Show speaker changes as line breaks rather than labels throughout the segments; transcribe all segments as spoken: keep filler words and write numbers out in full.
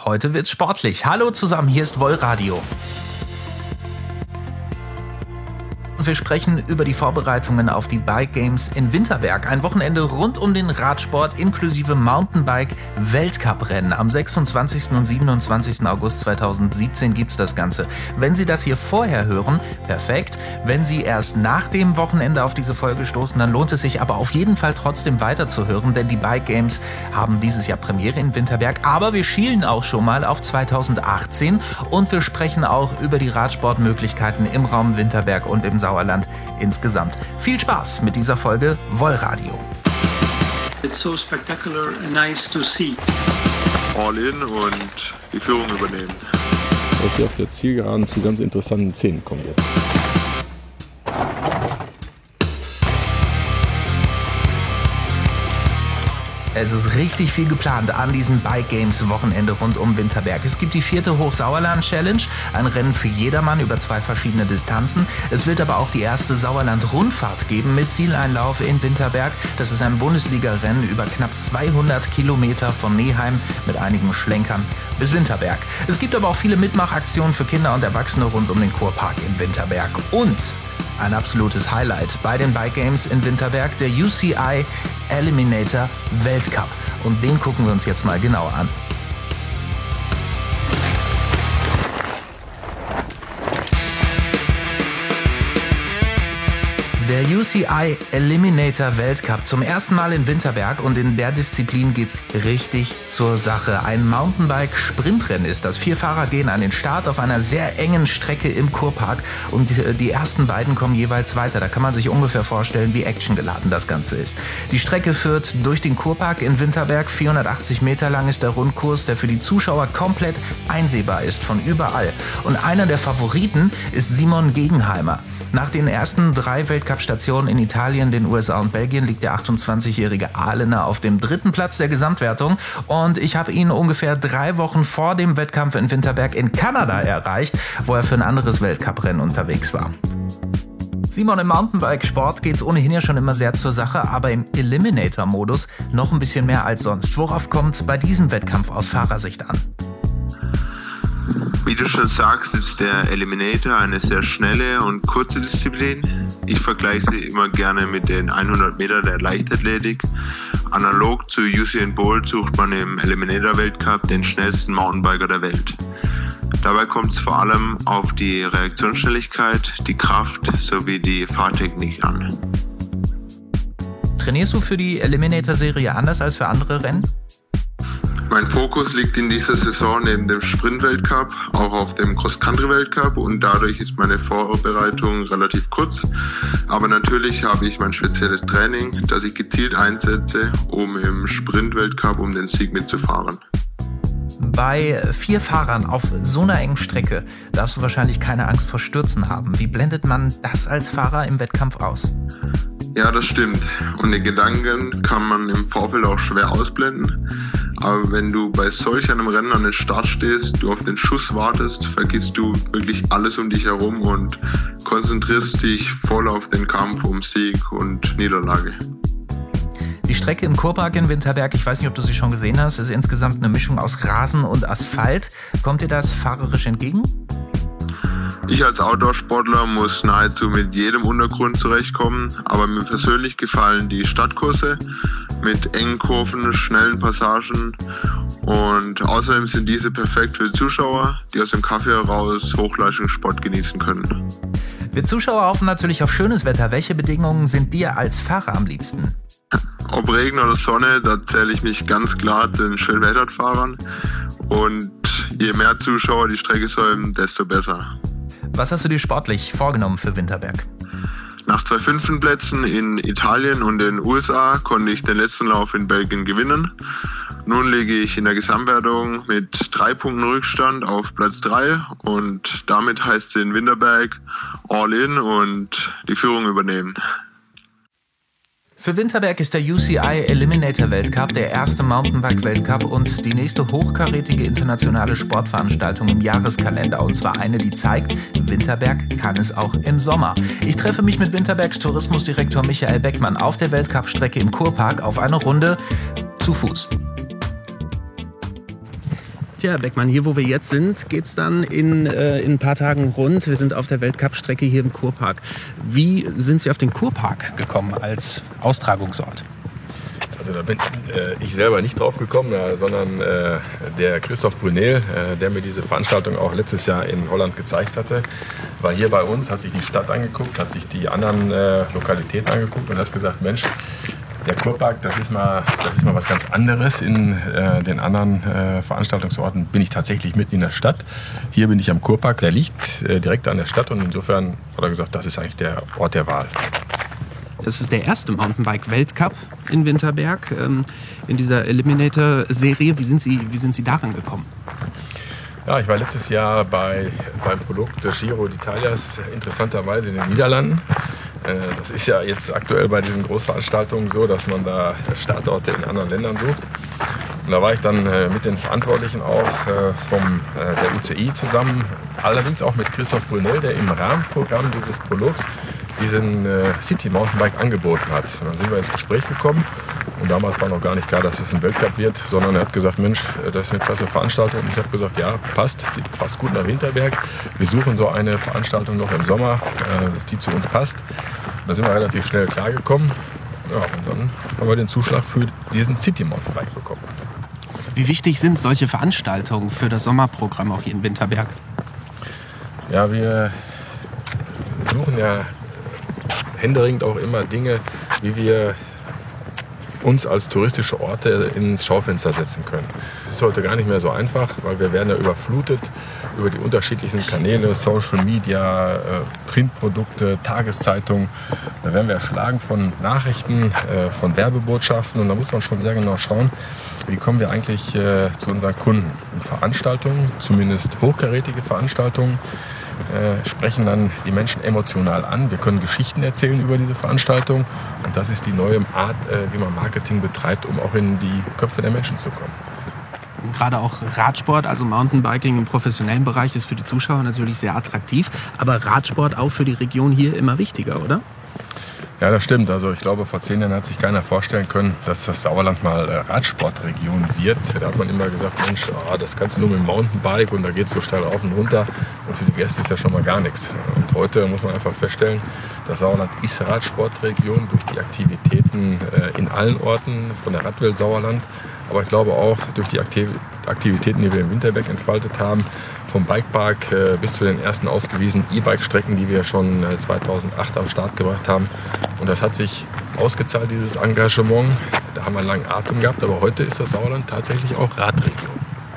Heute wird's sportlich. Hallo zusammen, hier ist Wollradio. Wir sprechen über die Vorbereitungen auf die Bike Games in Winterberg. Ein Wochenende rund um den Radsport inklusive Mountainbike-Weltcuprennen. Am sechsundzwanzigsten und siebenundzwanzigsten August zweitausendsiebzehn gibt's das Ganze. Wenn Sie das hier vorher hören, perfekt. Wenn Sie erst nach dem Wochenende auf diese Folge stoßen, dann lohnt es sich aber auf jeden Fall trotzdem weiterzuhören, denn die Bike Games haben dieses Jahr Premiere in Winterberg. Aber wir schielen auch schon mal auf zweitausendachtzehn und wir sprechen auch über die Radsportmöglichkeiten im Raum Winterberg und im Sauerland insgesamt. Viel Spaß mit dieser Folge Wollradio.
It's so spectacular and nice to see.
All in und die Führung übernehmen.
Dass wir auf der Zielgeraden zu ganz interessanten Szenen kommen jetzt.
Es ist richtig viel geplant an diesem Bike Games Wochenende rund um Winterberg. Es gibt die vierte Hochsauerland Challenge, ein Rennen für jedermann über zwei verschiedene Distanzen. Es wird aber auch die erste Sauerland-Rundfahrt geben mit Zieleinlauf in Winterberg. Das ist ein Bundesliga-Rennen über knapp zweihundert Kilometer von Neheim mit einigen Schlenkern bis Winterberg. Es gibt aber auch viele Mitmachaktionen für Kinder und Erwachsene rund um den Kurpark in Winterberg. Und ein absolutes Highlight bei den Bike Games in Winterberg, der U C I Eliminator Weltcup. Und den gucken wir uns jetzt mal genauer an. Der U C I Eliminator Weltcup zum ersten Mal in Winterberg und in der Disziplin geht's richtig zur Sache. Ein Mountainbike-Sprintrennen ist das. Vier Fahrer gehen an den Start auf einer sehr engen Strecke im Kurpark und die, die ersten beiden kommen jeweils weiter. Da kann man sich ungefähr vorstellen, wie actiongeladen das Ganze ist. Die Strecke führt durch den Kurpark in Winterberg. vierhundertachtzig Meter lang ist der Rundkurs, der für die Zuschauer komplett einsehbar ist von überall. Und einer der Favoriten ist Simon Gegenheimer. Nach den ersten drei Weltcup-Stationen in Italien, den U S A und Belgien liegt der achtundzwanzigjährige Ahlener auf dem dritten Platz der Gesamtwertung und ich habe ihn ungefähr drei Wochen vor dem Wettkampf in Winterberg in Kanada erreicht, wo er für ein anderes Weltcuprennen unterwegs war. Simon, im Mountainbike-Sport geht es ohnehin ja schon immer sehr zur Sache, aber im Eliminator-Modus noch ein bisschen mehr als sonst. Worauf kommt es bei diesem Wettkampf aus Fahrersicht an?
Wie du schon sagst, ist der Eliminator eine sehr schnelle und kurze Disziplin. Ich vergleiche sie immer gerne mit den hundert Meter der Leichtathletik. Analog zu Usain Bolt sucht man im Eliminator-Weltcup den schnellsten Mountainbiker der Welt. Dabei kommt es vor allem auf die Reaktionsschnelligkeit, die Kraft sowie die Fahrtechnik an.
Trainierst du für die Eliminator-Serie anders als für andere Rennen?
Mein Fokus liegt in dieser Saison neben dem Sprint-Weltcup auch auf dem Cross-Country-Weltcup und dadurch ist meine Vorbereitung relativ kurz. Aber natürlich habe ich mein spezielles Training, das ich gezielt einsetze, um im Sprint-Weltcup um den Sieg mitzufahren.
Bei vier Fahrern auf so einer engen Strecke darfst du wahrscheinlich keine Angst vor Stürzen haben. Wie blendet man das als Fahrer im Wettkampf aus?
Ja, das stimmt. Und die Gedanken kann man im Vorfeld auch schwer ausblenden. Aber wenn du bei solch einem Rennen an den Start stehst, du auf den Schuss wartest, vergisst du wirklich alles um dich herum und konzentrierst dich voll auf den Kampf um Sieg und Niederlage.
Die Strecke im Kurpark in Winterberg, ich weiß nicht, ob du sie schon gesehen hast, ist insgesamt eine Mischung aus Rasen und Asphalt. Kommt dir das fahrerisch entgegen?
Ich als Outdoor-Sportler muss nahezu mit jedem Untergrund zurechtkommen, aber mir persönlich gefallen die Stadtkurse mit engen Kurven, schnellen Passagen und außerdem sind diese perfekt für Zuschauer, die aus dem Kaffee heraus Hochleistungssport genießen können.
Wir Zuschauer hoffen natürlich auf schönes Wetter. Welche Bedingungen sind dir als Fahrer am liebsten?
Ob Regen oder Sonne, da zähle ich mich ganz klar zu den Schönwetterfahrern und je mehr Zuschauer die Strecke säumen, desto besser.
Was hast du dir sportlich vorgenommen für Winterberg?
Nach zwei fünften Plätzen in Italien und den U S A konnte ich den letzten Lauf in Belgien gewinnen. Nun liege ich in der Gesamtwertung mit drei Punkten Rückstand auf Platz drei und damit heißt es in Winterberg all in und die Führung übernehmen.
Für Winterberg ist der U C I Eliminator Weltcup der erste Mountainbike-Weltcup und die nächste hochkarätige internationale Sportveranstaltung im Jahreskalender. Und zwar eine, die zeigt, Winterberg kann es auch im Sommer. Ich treffe mich mit Winterbergs Tourismusdirektor Michael Beckmann auf der Weltcup-Strecke im Kurpark auf eine Runde zu Fuß. Tja, Beckmann, hier wo wir jetzt sind, geht's dann in, äh, in ein paar Tagen rund. Wir sind auf der Weltcup-Strecke hier im Kurpark. Wie sind Sie auf den Kurpark gekommen als Austragungsort?
Also da bin äh, ich selber nicht drauf gekommen, ja, sondern äh, der Christoph Brunel, äh, der mir diese Veranstaltung auch letztes Jahr in Holland gezeigt hatte, war hier bei uns, hat sich die Stadt angeguckt, hat sich die anderen äh, Lokalitäten angeguckt und hat gesagt, Mensch, der Kurpark, das ist mal, das ist mal was ganz anderes. In äh, den anderen äh, Veranstaltungsorten bin ich tatsächlich mitten in der Stadt. Hier bin ich am Kurpark, der liegt äh, direkt an der Stadt und insofern hat er gesagt, das ist eigentlich der Ort der Wahl.
Das ist der erste Mountainbike-Weltcup in Winterberg, ähm, in dieser Eliminator-Serie. Wie sind Sie, wie sind Sie daran gekommen?
Ja, ich war letztes Jahr bei, beim Produkt Giro d'Italias interessanterweise in den Niederlanden. Äh, das ist ja jetzt aktuell bei diesen Großveranstaltungen so, dass man da Startorte in anderen Ländern sucht. Und da war ich dann äh, mit den Verantwortlichen auch äh, vom, äh, der U C I zusammen, allerdings auch mit Christoph Brunel, der im Rahmenprogramm dieses Prologs diesen äh, City Mountainbike angeboten hat. Und dann sind wir ins Gespräch gekommen und damals war noch gar nicht klar, dass es ein Weltcup wird, sondern er hat gesagt, Mensch, das ist eine klasse Veranstaltung. Und ich habe gesagt, ja, passt, die passt gut nach Winterberg. Wir suchen so eine Veranstaltung noch im Sommer, äh, die zu uns passt. Und da sind wir relativ schnell klargekommen. Ja, und dann haben wir den Zuschlag für diesen City Mountainbike bekommen.
Wie wichtig sind solche Veranstaltungen für das Sommerprogramm auch hier in Winterberg?
Ja, wir suchen ja händeringend auch immer Dinge, wie wir uns als touristische Orte ins Schaufenster setzen können. Das ist heute gar nicht mehr so einfach, weil wir werden ja überflutet über die unterschiedlichsten Kanäle, Social Media, Printprodukte, Tageszeitungen. Da werden wir erschlagen von Nachrichten, von Werbebotschaften und da muss man schon sehr genau schauen, wie kommen wir eigentlich zu unseren Kunden. Und Veranstaltungen, zumindest hochkarätige Veranstaltungen, Äh, sprechen dann die Menschen emotional an. Wir können Geschichten erzählen über diese Veranstaltung und das ist die neue Art, äh, wie man Marketing betreibt, um auch in die Köpfe der Menschen zu kommen.
Gerade auch Radsport, also Mountainbiking im professionellen Bereich ist für die Zuschauer natürlich sehr attraktiv, aber Radsport auch für die Region hier immer wichtiger, oder?
Ja, das stimmt. Also ich glaube, vor zehn Jahren hat sich keiner vorstellen können, dass das Sauerland mal äh, Radsportregion wird. Da hat man immer gesagt, Mensch, oh, das kannst du nur mit dem Mountainbike und da geht es so steil rauf und runter. Und für die Gäste ist ja schon mal gar nichts. Und heute muss man einfach feststellen, das Sauerland ist Radsportregion durch die Aktivitäten äh, in allen Orten von der Radwelt Sauerland. Aber ich glaube auch durch die Aktivitäten, die wir im Winterberg entfaltet haben, vom Bikepark äh, bis zu den ersten ausgewiesenen E-Bike-Strecken, die wir schon äh, zweitausendacht am Start gebracht haben. Und das hat sich ausgezahlt, dieses Engagement. Da haben wir einen langen Atem gehabt, aber heute ist das Sauerland tatsächlich auch Radregion.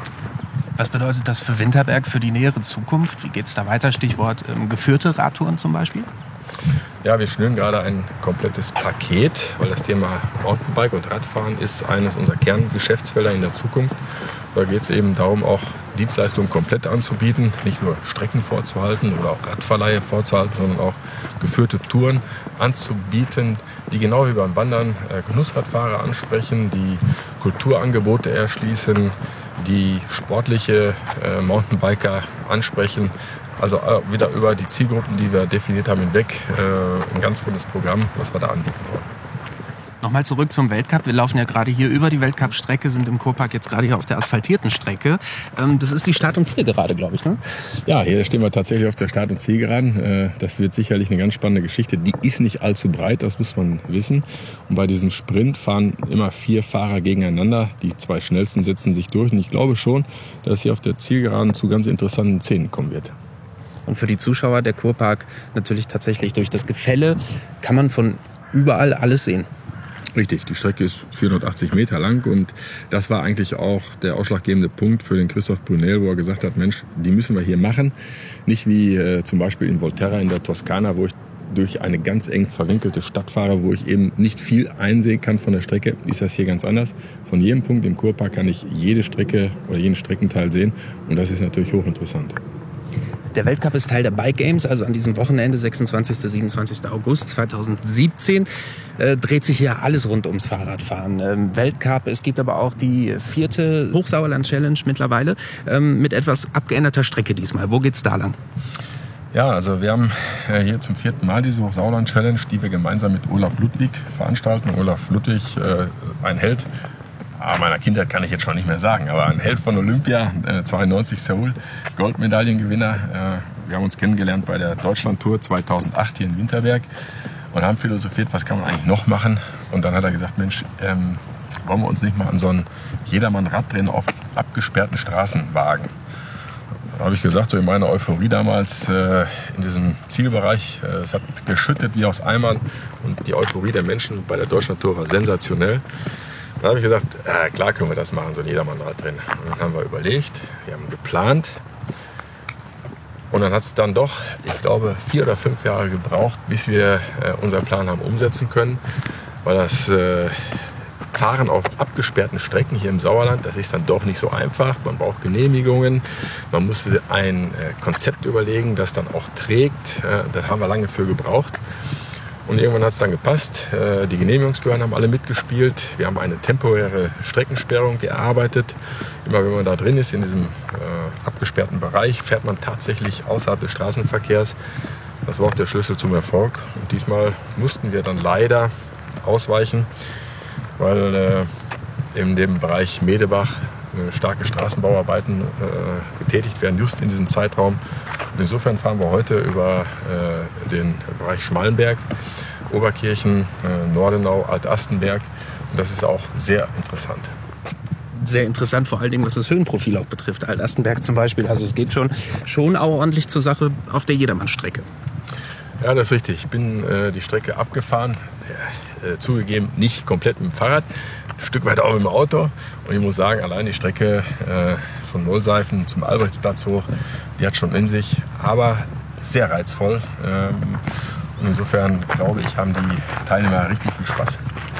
Was bedeutet das für Winterberg, für die nähere Zukunft? Wie geht es da weiter? Stichwort ähm, geführte Radtouren zum Beispiel?
Ja, wir schnüren gerade ein komplettes Paket, weil das Thema Mountainbike und Radfahren ist eines unserer Kerngeschäftsfelder in der Zukunft. Da geht es eben darum, auch Dienstleistungen komplett anzubieten, nicht nur Strecken vorzuhalten oder auch Radverleihe vorzuhalten, sondern auch geführte Touren anzubieten, die genau über ein Wandern äh, Genussradfahrer ansprechen, die Kulturangebote erschließen, die sportliche äh, Mountainbiker ansprechen. Also äh, wieder über die Zielgruppen, die wir definiert haben, hinweg äh, ein ganz rundes Programm, was wir da anbieten wollen.
Nochmal zurück zum Weltcup. Wir laufen ja gerade hier über die Weltcup-Strecke, sind im Kurpark jetzt gerade hier auf der asphaltierten Strecke. Ähm, das ist die Start- und Zielgerade, glaube ich, ne?
Ja, hier stehen wir tatsächlich auf der Start- und Zielgeraden. Äh, das wird sicherlich eine ganz spannende Geschichte. Die ist nicht allzu breit, das muss man wissen. Und bei diesem Sprint fahren immer vier Fahrer gegeneinander. Die zwei schnellsten setzen sich durch. Und ich glaube schon, dass hier auf der Zielgeraden zu ganz interessanten Szenen kommen wird.
Und für die Zuschauer der Kurpark natürlich tatsächlich durch das Gefälle kann man von überall alles sehen.
Richtig, die Strecke ist vierhundertachtzig Meter lang und das war eigentlich auch der ausschlaggebende Punkt für den Christoph Brunel, wo er gesagt hat, Mensch, die müssen wir hier machen. Nicht wie äh, zum Beispiel in Volterra in der Toskana, wo ich durch eine ganz eng verwinkelte Stadt fahre, wo ich eben nicht viel einsehen kann von der Strecke, ist das hier ganz anders. Von jedem Punkt im Kurpark kann ich jede Strecke oder jeden Streckenteil sehen und das ist natürlich hochinteressant.
Der Weltcup ist Teil der Bike Games, also an diesem Wochenende, sechsundzwanzigsten bis siebenundzwanzigsten August zweitausendsiebzehn, äh, dreht sich hier alles rund ums Fahrradfahren. Ähm, Weltcup, es gibt aber auch die vierte Hochsauerland-Challenge mittlerweile, ähm, mit etwas abgeänderter Strecke diesmal. Wo geht's da lang?
Ja, also wir haben hier zum vierten Mal diese Hochsauerland-Challenge, die wir gemeinsam mit Olaf Ludwig veranstalten. Olaf Ludwig, äh, ein Held ah, meiner Kindheit kann ich jetzt schon nicht mehr sagen, aber ein Held von Olympia, äh, zweiundneunzig Seoul, Goldmedaillengewinner. Äh, wir haben uns kennengelernt bei der Deutschlandtour zweitausendacht hier in Winterberg und haben philosophiert, was kann man eigentlich noch machen. Und dann hat er gesagt, Mensch, ähm, wollen wir uns nicht mal an so ein Jedermann-Radrennen auf abgesperrten Straßen wagen. Da habe ich gesagt, so in meiner Euphorie damals äh, in diesem Zielbereich, äh, es hat geschüttet wie aus Eimern und die Euphorie der Menschen bei der Deutschlandtour war sensationell. Da habe ich gesagt, äh, klar können wir das machen, so ein Jedermann-Radrennen. Und dann haben wir überlegt, wir haben geplant und dann hat es dann doch, ich glaube, vier oder fünf Jahre gebraucht, bis wir äh, unseren Plan haben umsetzen können, weil das äh, Fahren auf abgesperrten Strecken hier im Sauerland, das ist dann doch nicht so einfach. Man braucht Genehmigungen, man musste ein äh, Konzept überlegen, das dann auch trägt. Äh, da haben wir lange für gebraucht. Und irgendwann hat es dann gepasst. Äh, die Genehmigungsbehörden haben alle mitgespielt. Wir haben eine temporäre Streckensperrung erarbeitet. Immer wenn man da drin ist, in diesem äh, abgesperrten Bereich, fährt man tatsächlich außerhalb des Straßenverkehrs. Das war auch der Schlüssel zum Erfolg. Und diesmal mussten wir dann leider ausweichen, weil äh, in dem Bereich Medebach äh, starke Straßenbauarbeiten äh, getätigt werden, just in diesem Zeitraum. Und insofern fahren wir heute über äh, den Bereich Schmallenberg, Oberkirchen, äh, Nordenau, Alt-Astenberg. Und das ist auch sehr interessant.
Sehr interessant, vor allen Dingen, was das Höhenprofil auch betrifft. Alt-Astenberg zum Beispiel, also es geht schon, schon auch ordentlich zur Sache auf der Jedermann-Strecke.
Ja, das ist richtig. Ich bin äh, die Strecke abgefahren. Ja, äh, zugegeben, nicht komplett mit dem Fahrrad, ein Stück weit auch mit dem Auto. Und ich muss sagen, allein die Strecke äh, von Mollseifen zum Albrechtsplatz hoch, die hat schon in sich, aber sehr reizvoll. Ähm, und insofern, glaube ich, haben die Teilnehmer richtig viel Spaß.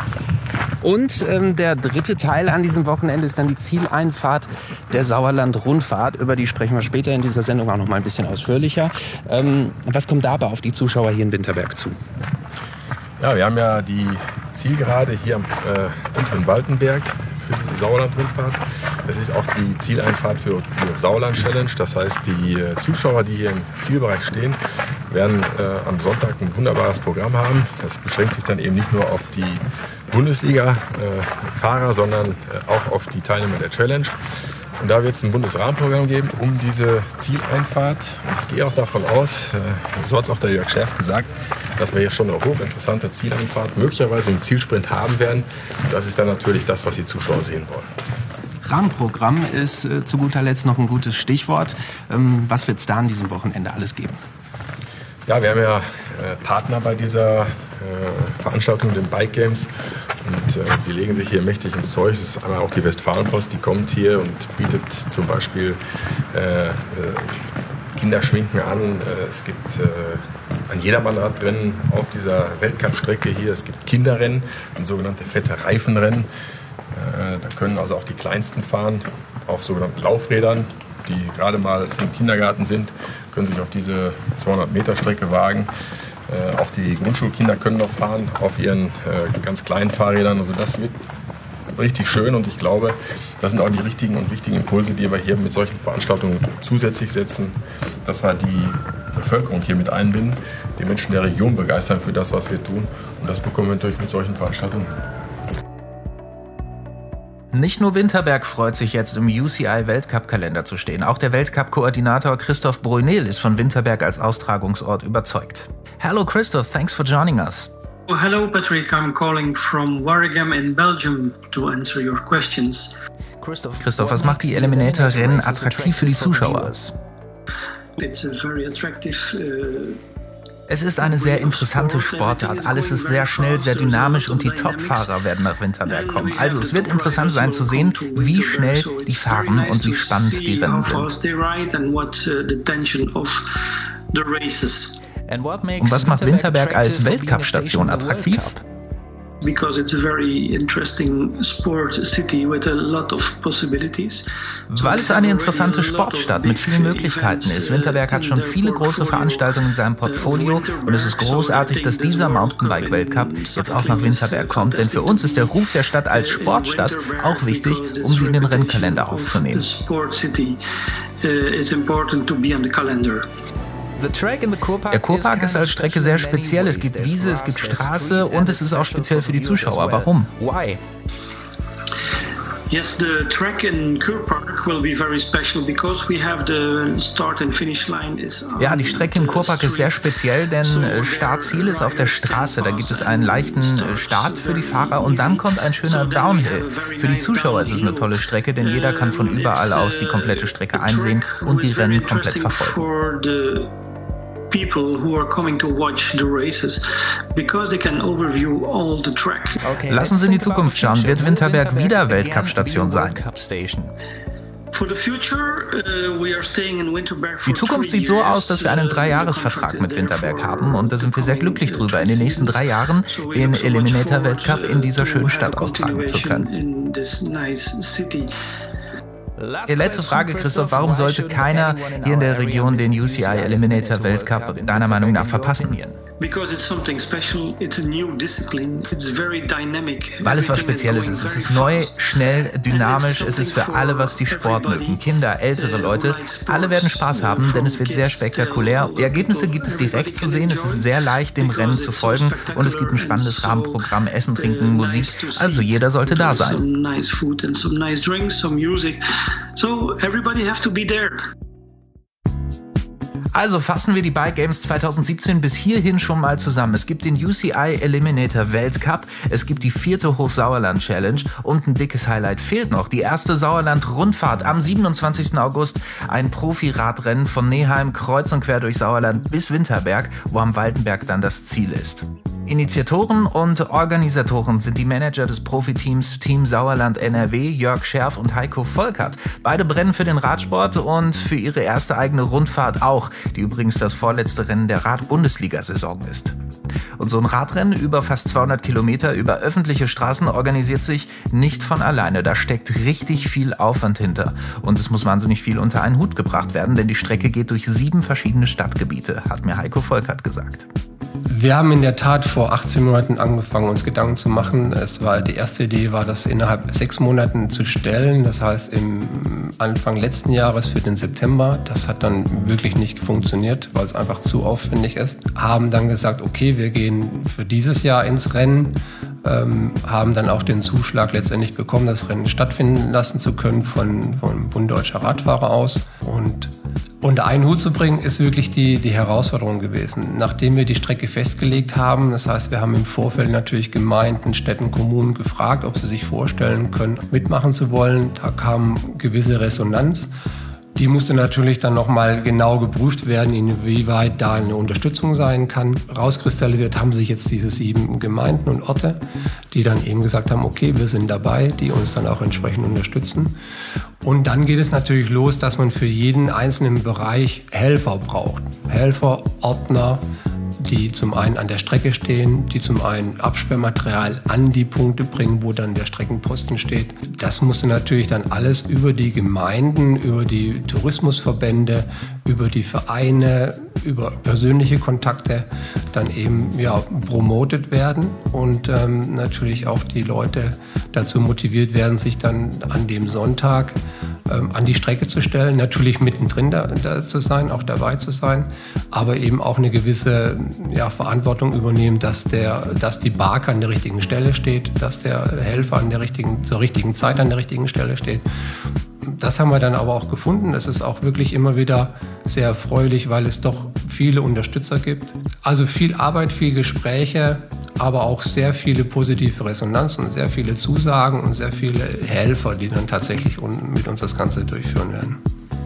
Und ähm, der dritte Teil an diesem Wochenende ist dann die Zieleinfahrt der Sauerland-Rundfahrt. Über die sprechen wir später in dieser Sendung auch noch mal ein bisschen ausführlicher. Ähm, was kommt dabei auf die Zuschauer hier in Winterberg zu?
Ja, wir haben ja die Zielgerade hier am äh, unteren Waltenberg für diese Sauerland-Rundfahrt. Das ist auch die Zieleinfahrt für die Sauerland-Challenge. Das heißt, die äh, Zuschauer, die hier im Zielbereich stehen, werden äh, am Sonntag ein wunderbares Programm haben. Das beschränkt sich dann eben nicht nur auf die Bundesliga-Fahrer, äh, sondern äh, auch auf die Teilnehmer der Challenge. Und da wird es ein Bundesrahmenprogramm geben um diese Zieleinfahrt. Und ich gehe auch davon aus, äh, so hat es auch der Jörg Scherf gesagt, dass wir hier schon eine hochinteressante Zieleinfahrt möglicherweise im Zielsprint haben werden. Und das ist dann natürlich das, was die Zuschauer sehen wollen.
Rahmenprogramm ist äh, zu guter Letzt noch ein gutes Stichwort. Ähm, was wird es da an diesem Wochenende alles geben?
Ja, wir haben ja äh, Partner bei dieser äh, Veranstaltung, den Bike Games. Und äh, die legen sich hier mächtig ins Zeug. Es ist einmal auch die Westfalenpost, die kommt hier und bietet zum Beispiel äh, äh, Kinderschminken an. Äh, es gibt äh, ein Jedermannradrennen auf dieser Weltcup-Strecke hier. Es gibt Kinderrennen, ein sogenannte fette Reifenrennen. Äh, da können also auch die Kleinsten fahren auf sogenannten Laufrädern, die gerade mal im Kindergarten sind, können sich auf diese zweihundert Meter Strecke wagen. Äh, auch die Grundschulkinder können noch fahren auf ihren äh, ganz kleinen Fahrrädern. Also das wird richtig schön und ich glaube, das sind auch die richtigen und wichtigen Impulse, die wir hier mit solchen Veranstaltungen zusätzlich setzen, dass wir die Bevölkerung hier mit einbinden, die Menschen der Region begeistern für das, was wir tun. Und das bekommen wir natürlich mit solchen Veranstaltungen.
Nicht nur Winterberg freut sich jetzt, im U C I-Weltcup-Kalender zu stehen. Auch der Weltcup-Koordinator Christoph Brunel ist von Winterberg als Austragungsort überzeugt. Hello Christoph, thanks for joining us.
Oh, hello Patrick, I'm calling from Waregem in Belgium to answer your questions.
Christoph, was macht die Eliminator-Rennen attraktiv für die Zuschauer?
It's a very attractive, uh,
Es ist eine sehr interessante Sportart. Alles ist sehr schnell, sehr dynamisch und die Top-Fahrer werden nach Winterberg kommen. Also es wird interessant sein zu sehen, wie schnell die fahren und wie spannend die Rennen sind. Und was macht Winterberg als Weltcup-Station attraktiv?
Because it's a very interesting sport city with a lot of possibilities.
Weil es eine interessante Sportstadt mit vielen Möglichkeiten ist. Winterberg hat schon viele große Veranstaltungen in seinem Portfolio und es ist großartig, dass dieser Mountainbike-Weltcup jetzt auch nach Winterberg kommt. Denn für uns ist der Ruf der Stadt als Sportstadt auch wichtig, um sie in den Rennkalender aufzunehmen. Der Kurpark ist als Strecke sehr speziell. Es gibt Wiese, es gibt Straße und es ist auch speziell für die Zuschauer. Warum?
Yes, the track in Kurpark will be very special because we have the start and finish line is.
Ja, die Strecke im Kurpark ist sehr speziell, denn Startziel ist auf der Straße. Da gibt es einen leichten Start für die Fahrer und dann kommt ein schöner Downhill. Für die Zuschauer ist es eine tolle Strecke, denn jeder kann von überall aus die komplette Strecke einsehen und die Rennen komplett verfolgen.
People who are coming to watch the races because they can overview all the track.
Okay, lassen Sie in die Zukunft schauen. Wird Winterberg wieder Weltcup-Station sein? Die Zukunft sieht so aus, dass wir einen Dreijahresvertrag mit Winterberg haben und da sind wir sehr glücklich drüber, in den nächsten drei Jahren den Eliminator-Weltcup in dieser schönen Stadt austragen zu können. Die letzte Frage, Christoph, warum sollte keiner hier in der Region den U C I Eliminator Weltcup deiner Meinung nach verpassen? Weil es was Spezielles ist. Es ist neu, schnell, dynamisch. Es ist für alle, was die Sport mögen. Kinder, ältere Leute, alle werden Spaß haben, denn es wird sehr spektakulär. Die Ergebnisse gibt es direkt zu sehen. Es ist sehr leicht, dem Rennen zu folgen. Und es gibt ein spannendes Rahmenprogramm, Essen, Trinken, Musik. Also jeder sollte da sein.
So everybody have to be there.
Also fassen wir die Bike Games zwanzig siebzehn bis hierhin schon mal zusammen. Es gibt den U C I Eliminator Weltcup, es gibt die vierte Hochsauerland Challenge und ein dickes Highlight fehlt noch. Die erste Sauerland-Rundfahrt am siebenundzwanzigsten August. Ein Profi-Radrennen von Neheim kreuz und quer durch Sauerland bis Winterberg, wo am Waltenberg dann das Ziel ist. Initiatoren und Organisatoren sind die Manager des Profiteams Team Sauerland N R W, Jörg Scherf und Heiko Volkert. Beide brennen für den Radsport und für ihre erste eigene Rundfahrt auch, die übrigens das vorletzte Rennen der Rad-Bundesliga-Saison ist. Und so ein Radrennen über fast zweihundert Kilometer über öffentliche Straßen organisiert sich nicht von alleine. Da steckt richtig viel Aufwand hinter. Und es muss wahnsinnig viel unter einen Hut gebracht werden, denn die Strecke geht durch sieben verschiedene Stadtgebiete, hat mir Heiko Volkert gesagt.
Wir haben in der Tat vor achtzehn Monaten angefangen, uns Gedanken zu machen. Es war, die erste Idee war, das innerhalb sechs Monaten zu stellen. Das heißt, im Anfang letzten Jahres für den September. Das hat dann wirklich nicht funktioniert, weil es einfach zu aufwendig ist. Haben dann gesagt, okay, wir gehen für dieses Jahr ins Rennen. Ähm, haben dann auch den Zuschlag letztendlich bekommen, das Rennen stattfinden lassen zu können von, von Bund Deutscher Radfahrer aus. Und unter einen Hut zu bringen, ist wirklich die, die Herausforderung gewesen. Nachdem wir die Strecke festgelegt haben, das heißt, wir haben im Vorfeld natürlich Gemeinden, Städten, Kommunen gefragt, ob sie sich vorstellen können, mitmachen zu wollen. Da kam gewisse Resonanz. Die musste natürlich dann nochmal genau geprüft werden, inwieweit da eine Unterstützung sein kann. Rauskristallisiert haben sich jetzt diese sieben Gemeinden und Orte, die dann eben gesagt haben, okay, wir sind dabei, die uns dann auch entsprechend unterstützen. Und dann geht es natürlich los, dass man für jeden einzelnen Bereich Helfer braucht. Helfer, Ordner, die zum einen an der Strecke stehen, die zum einen Absperrmaterial an die Punkte bringen, wo dann der Streckenposten steht. Das musste natürlich dann alles über die Gemeinden, über die Tourismusverbände, über die Vereine, über persönliche Kontakte dann eben ja, promotet werden und ähm, natürlich auch die Leute dazu motiviert werden, sich dann an dem Sonntag ähm, an die Strecke zu stellen, natürlich mittendrin da, da zu sein, auch dabei zu sein, aber eben auch eine gewisse ja, Verantwortung übernehmen, dass, der, dass die Barke an der richtigen Stelle steht, dass der Helfer an der richtigen, zur richtigen Zeit an der richtigen Stelle steht. Das haben wir dann aber auch gefunden. Es ist auch wirklich immer wieder sehr erfreulich, weil es doch viele Unterstützer gibt. Also viel Arbeit, viel Gespräche, aber auch sehr viele positive Resonanzen, sehr viele Zusagen und sehr viele Helfer, die dann tatsächlich mit uns das Ganze durchführen werden.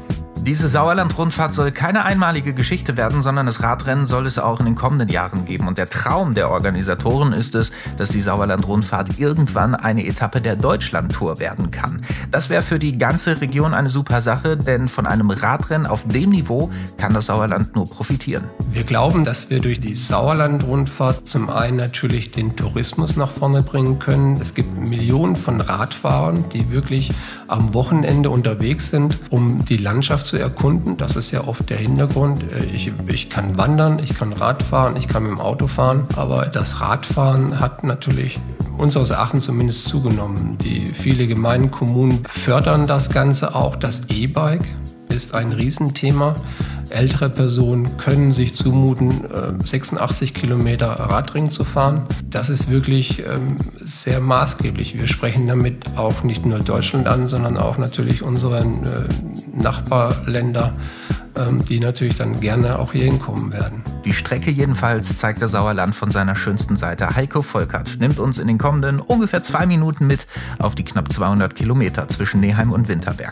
Diese Sauerland-Rundfahrt soll keine einmalige Geschichte werden, sondern das Radrennen soll es auch in den kommenden Jahren geben. Und der Traum der Organisatoren ist es, dass die Sauerland-Rundfahrt irgendwann eine Etappe der Deutschland-Tour werden kann. Das wäre für die ganze Region eine super Sache, denn von einem Radrennen auf dem Niveau kann das Sauerland nur profitieren.
Wir glauben, dass wir durch die Sauerland-Rundfahrt zum einen natürlich den Tourismus nach vorne bringen können. Es gibt Millionen von Radfahrern, die wirklich am Wochenende unterwegs sind, um die Landschaft zu erkunden. Das ist ja oft der Hintergrund. Ich, ich kann wandern, ich kann Radfahren, ich kann mit dem Auto fahren, aber das Radfahren hat natürlich unseres Erachtens zumindest zugenommen. Die viele Gemeinden, Kommunen fördern das Ganze auch. Das E-Bike ist ein Riesenthema. ältere Personen können sich zumuten, sechsundachtzig Kilometer Radring zu fahren. Das ist wirklich sehr maßgeblich. Wir sprechen damit auch nicht nur Deutschland an, sondern auch natürlich unsere Nachbarländer, die natürlich dann gerne auch hier hinkommen werden.
Die Strecke jedenfalls zeigt das Sauerland von seiner schönsten Seite. Heiko Volkert nimmt uns in den kommenden ungefähr zwei Minuten mit auf die knapp zweihundert Kilometer zwischen Neheim und Winterberg.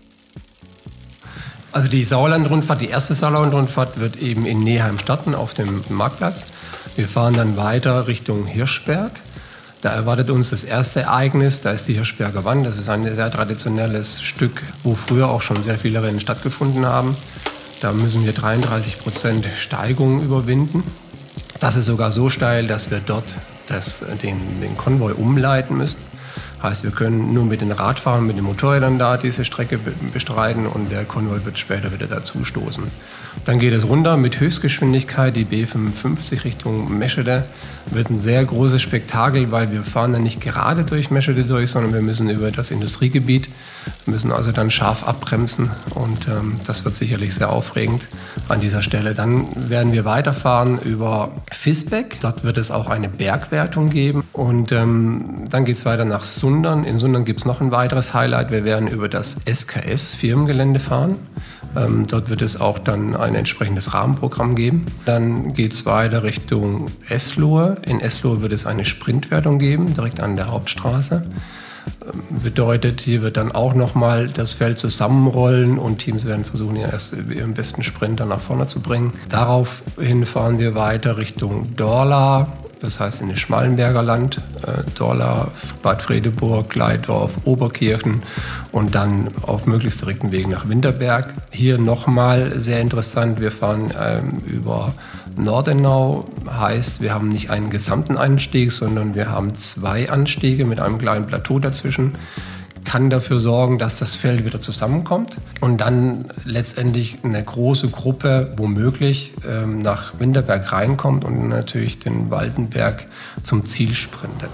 Also die Sauerland-Rundfahrt, die erste Sauerland-Rundfahrt wird eben in Neheim starten auf dem Marktplatz. Wir fahren dann weiter Richtung Hirschberg. Da erwartet uns das erste Ereignis, da ist die Hirschberger Wand. Das ist ein sehr traditionelles Stück, wo früher auch schon sehr viele Rennen stattgefunden haben. Da müssen wir dreiunddreißig Prozent Steigung überwinden. Das ist sogar so steil, dass wir dort das, den, den Konvoi umleiten müssen. Heißt, wir können nur mit den Radfahrern, mit den Motorrädern da diese Strecke bestreiten und der Konvoi wird später wieder dazu stoßen. Dann geht es runter mit Höchstgeschwindigkeit, die B fünfundfünfzig Richtung Meschede. Wird ein sehr großes Spektakel, weil wir fahren dann nicht gerade durch Meschede durch, sondern wir müssen über das Industriegebiet, wir müssen also dann scharf abbremsen und ähm, das wird sicherlich sehr aufregend an dieser Stelle. Dann werden wir weiterfahren über Visbeck. Dort wird es auch eine Bergwertung geben und ähm, dann geht es weiter nach Sundern. In Sundern gibt es noch ein weiteres Highlight. Wir werden über das S K S-Firmengelände fahren. Ähm, dort wird es auch dann ein entsprechendes Rahmenprogramm geben. Dann geht es weiter Richtung Eslohe. In Eslohe wird es eine Sprintwertung geben, direkt an der Hauptstraße. Ähm, bedeutet, hier wird dann auch nochmal das Feld zusammenrollen und Teams werden versuchen, ihren besten Sprint dann nach vorne zu bringen. Daraufhin fahren wir weiter Richtung Dorla. Das heißt in das Schmallenberger Land, äh, Dorla, Bad Fredeburg, Gleidorf, Oberkirchen und dann auf möglichst direkten Weg nach Winterberg. Hier nochmal sehr interessant, wir fahren ähm, über Nordenau, heißt wir haben nicht einen gesamten Anstieg, sondern wir haben zwei Anstiege mit einem kleinen Plateau dazwischen. Kann dafür sorgen, dass das Feld wieder zusammenkommt und dann letztendlich eine große Gruppe womöglich ähm, nach Winterberg reinkommt und natürlich den Waldenberg zum Ziel sprintet.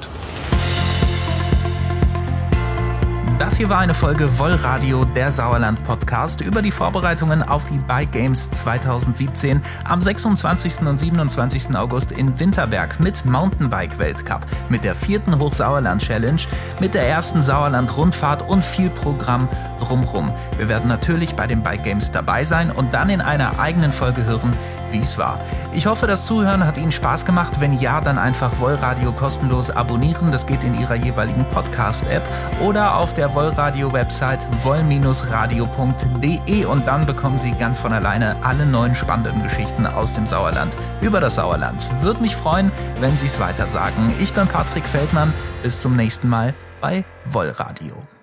Das hier war eine Folge Wollradio, der Sauerland-Podcast über die Vorbereitungen auf die Bike Games zweitausendsiebzehn am sechsundzwanzigsten und siebenundzwanzigsten August in Winterberg mit Mountainbike-Weltcup, mit der vierten Hochsauerland-Challenge, mit der ersten Sauerland-Rundfahrt und viel Programm drumherum. Wir werden natürlich bei den Bike Games dabei sein und dann in einer eigenen Folge hören, wie es war. Ich hoffe, das Zuhören hat Ihnen Spaß gemacht. Wenn ja, dann einfach Wollradio kostenlos abonnieren. Das geht in Ihrer jeweiligen Podcast-App oder auf der Wollradio-Website woll radio punkt de und dann bekommen Sie ganz von alleine alle neuen spannenden Geschichten aus dem Sauerland über das Sauerland. Würde mich freuen, wenn Sie es weiter sagen. Ich bin Patrick Feldmann. Bis zum nächsten Mal bei Wollradio.